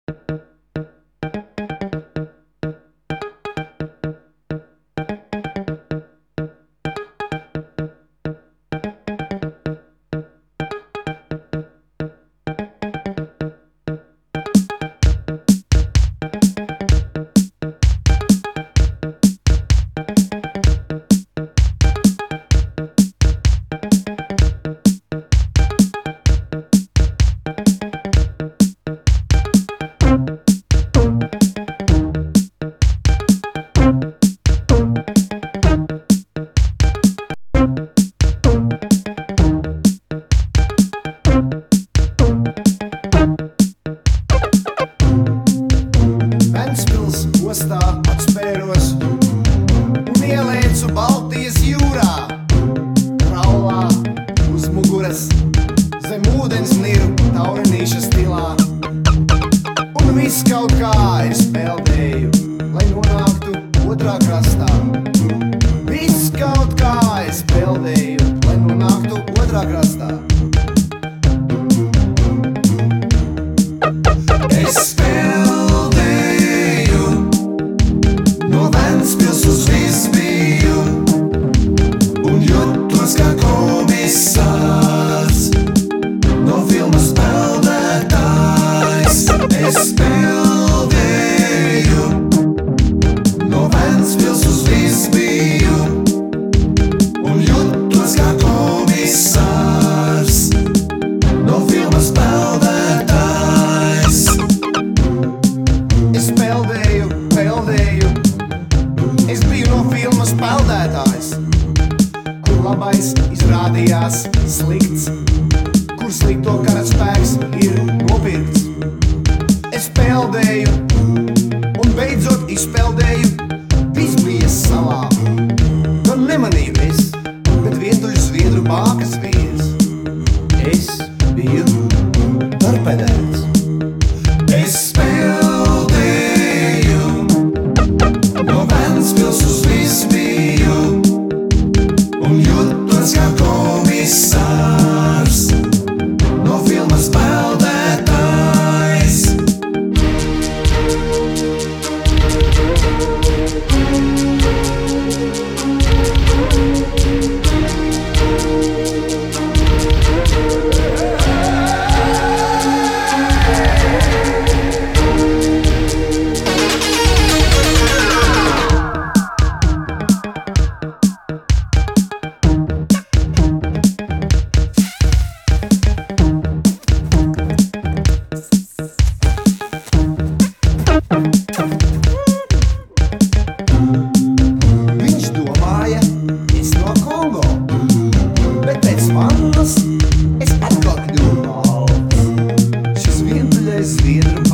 Ventspils ostā atspēros un ielēcu Baltijas jūrā. Raulā uz muguras zem ūdens niru taurinīša stilā. Un viss kaut kā es peldēju, lai nonāktu otrā krastā. Viss kaut kā es peldēju, lai nonāktu otrā krastā. Es peldēju no Ventspils uz Visbiju un jutos kā komisārs no filmas Peldētājs. Es peldēju no Ventspils uz Visbiju un jutos kā komisārs no filmas Peldētājs. Es peldēju, es biju no filmas Peldētājs, kur labais izrādījās slikts, kur slikto karaspēks ir nopirkts. Es peldēju un beidzot izpeldēju Visbijas salā. To nemanīju es, bet vientuļu zviedru bākas vīrs. Es biju torpedēts. Es peldēju no Ventspils uz Visbiju un jutos kā komisārs no filmas Peldētājs. Viņš domāja, es no Kongo, bet pēc vannas es atkal kļuvu balts. Šis vientuļais zviedru